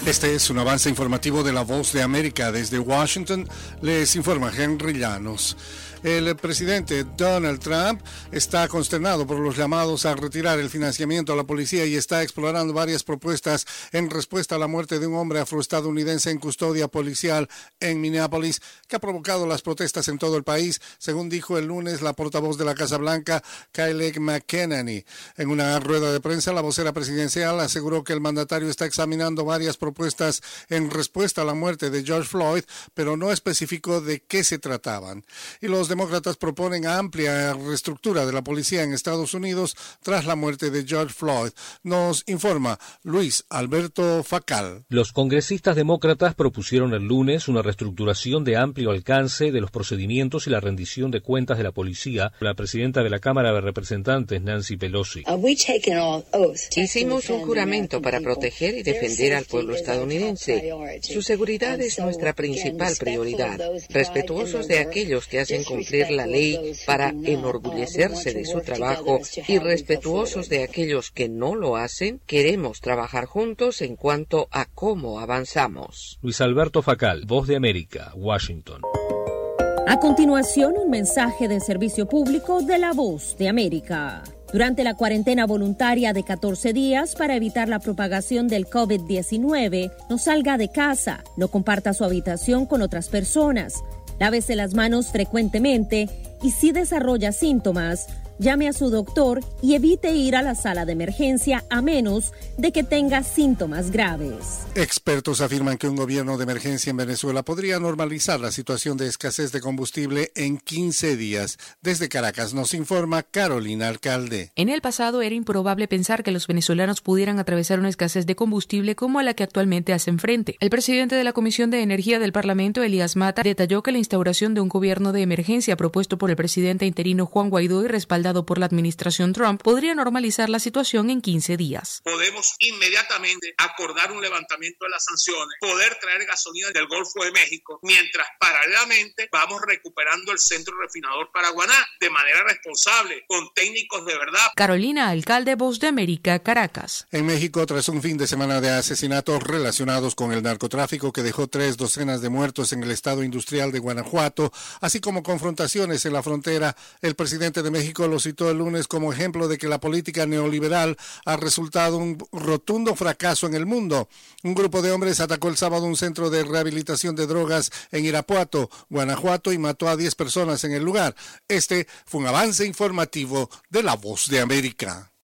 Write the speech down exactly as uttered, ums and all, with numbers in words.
Este es un avance informativo de La Voz de América. Desde Washington les informa Henry Llanos. El presidente Donald Trump está consternado por los llamados a retirar el financiamiento a la policía y está explorando varias propuestas en respuesta a la muerte de un hombre afroestadounidense en custodia policial en Minneapolis, que ha provocado las protestas en todo el país, según dijo el lunes la portavoz de la Casa Blanca, Kayleigh McEnany. En una rueda de prensa, la vocera presidencial aseguró que el mandatario está examinando varias propuestas en respuesta a la muerte de George Floyd, pero no especificó de qué se trataban. Y los Los demócratas proponen amplia reestructura de la policía en Estados Unidos tras la muerte de George Floyd. Nos informa Luis Alberto Facal. Los congresistas demócratas propusieron el lunes una reestructuración de amplio alcance de los procedimientos y la rendición de cuentas de la policía. La presidenta de la Cámara de Representantes, Nancy Pelosi. Hicimos un juramento para proteger y defender al pueblo estadounidense. Su seguridad es nuestra principal prioridad. Respetuosos de aquellos que hacen cumplir la ley para enorgullecerse de su trabajo y respetuosos de aquellos que no lo hacen, queremos trabajar juntos en cuanto a cómo avanzamos. Luis Alberto Facal, Voz de América, Washington. A continuación, un mensaje de servicio público de La Voz de América. Durante la cuarentena voluntaria de catorce días para evitar la propagación del COVID diecinueve, no salga de casa, no comparta su habitación con otras personas, lávese las manos frecuentemente y si desarrolla síntomas, llame a su doctor y evite ir a la sala de emergencia a menos de que tenga síntomas graves. Expertos afirman que un gobierno de emergencia en Venezuela podría normalizar la situación de escasez de combustible en quince días. Desde Caracas nos informa Carolina Alcalde. En el pasado era improbable pensar que los venezolanos pudieran atravesar una escasez de combustible como a la que actualmente hacen frente. El presidente de la Comisión de Energía del Parlamento, Elías Mata, detalló que la instauración de un gobierno de emergencia propuesto por el presidente interino Juan Guaidó y respaldado por la administración Trump podría normalizar la situación en quince días. Podemos inmediatamente acordar un levantamiento de las sanciones, poder traer gasolina del Golfo de México, mientras paralelamente vamos recuperando el centro refinador Paraguaná de manera responsable, con técnicos de verdad. Carolina Alcalde, Voz de América, Caracas. En México, tras un fin de semana de asesinatos relacionados con el narcotráfico que dejó tres docenas de muertos en el estado industrial de Guanajuato, así como confrontaciones en la frontera, el presidente de México lo citó el lunes como ejemplo de que la política neoliberal ha resultado un rotundo fracaso en el mundo. Un grupo de hombres atacó el sábado un centro de rehabilitación de drogas en Irapuato, Guanajuato, y mató a diez personas en el lugar. Este fue un avance informativo de La Voz de América.